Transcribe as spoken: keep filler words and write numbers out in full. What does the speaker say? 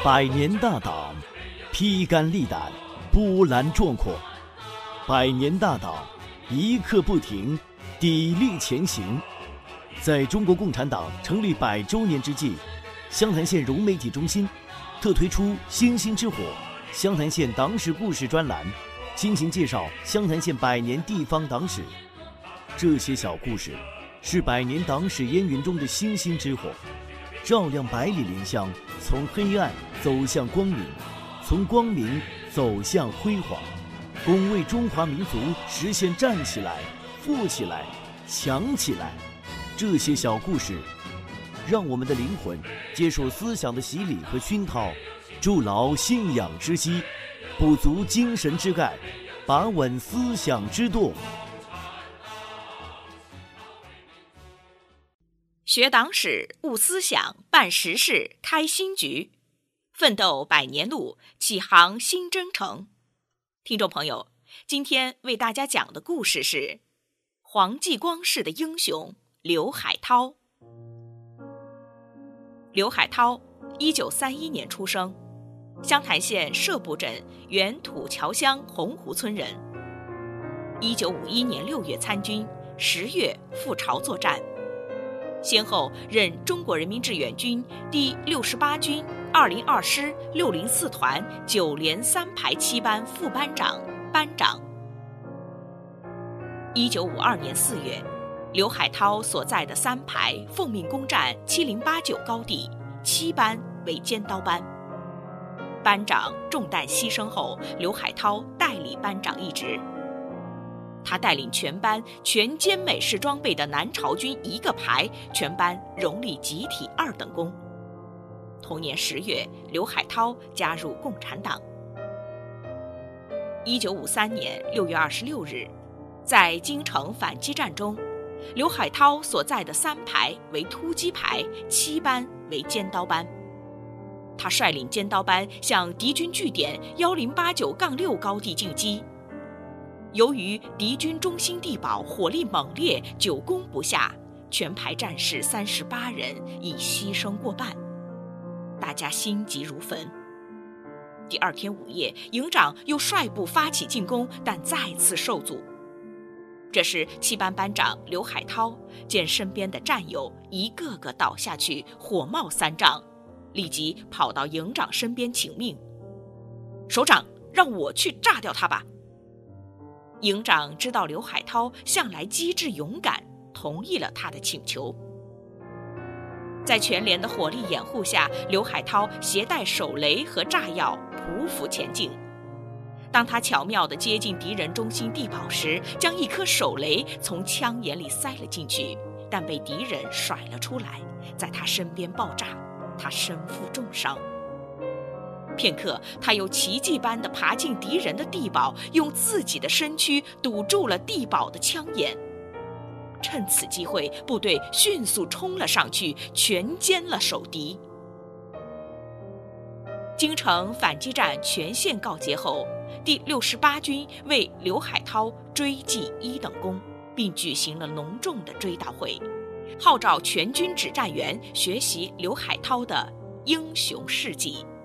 百年大党，披肝沥胆，波澜壮阔。百年大党，一刻不停，砥砺前行。在中国共产党成立百周年之际，湘潭县融媒体中心特推出“星星之火”湘潭县党史故事专栏，倾情介绍湘潭县百年地方党史。这些小故事是百年党史烟云中的星星之火，照亮百里莲香，从黑暗走向光明，从光明走向辉煌，恭为中华民族实现站起来、富起来、强起来。这些小故事让我们的灵魂接受思想的洗礼和熏陶，筑牢信仰之基，补足精神之钙，把稳思想之舵。 学党史，悟思想，办实事，开新局，奋斗百年路，启航新征程。听众朋友，今天为大家讲的故事是黄继光式的英雄刘海涛。刘海涛一九三一年出生，湘潭县社埠镇原土桥乡洪湖村人。一九五一年六月参军，十月赴朝作战，先后任中国人民志愿军第六十八军二零二师六零四团九连三排七班副班长、班长。一九五二年四月，刘海涛所在的三排奉命攻占七零八九高地，七班为尖刀班。班长中弹牺牲后，刘海涛代理班长一职。他带领全班全歼美式装备的南朝军一个排，全班荣立集体二等功。同年十月，刘海涛加入共产党。一九五三年六月二十六日，在京城反击战中，刘海涛所在的三排为突击排，七班为尖刀班。他率领尖刀班向敌军据点一零八九杠六高地进击。由于敌军中心地堡火力猛烈，久攻不下，全排战士三十八人已牺牲过半，大家心急如焚。第二天午夜，营长又率部发起进攻，但再次受阻。这时七班班长刘海涛见身边的战友一个个倒下去，火冒三丈，立即跑到营长身边请命：“首长，让我去炸掉他吧。”营长知道刘海涛向来机智勇敢，同意了他的请求。在全连的火力掩护下，刘海涛携带手雷和炸药匍匐前进。当他巧妙地接近敌人中心地堡时，将一颗手雷从枪眼里塞了进去，但被敌人甩了出来，在他身边爆炸，他身负重伤。片刻，他又奇迹般地爬进敌人的地堡，用自己的身躯堵住了地堡的枪眼。趁此机会，部队迅速冲了上去，全歼了守敌。京城反击战全线告捷后，第六十八军为刘海涛追记一等功，并举行了隆重的追悼会，号召全军指战员学习刘海涛的英雄事迹。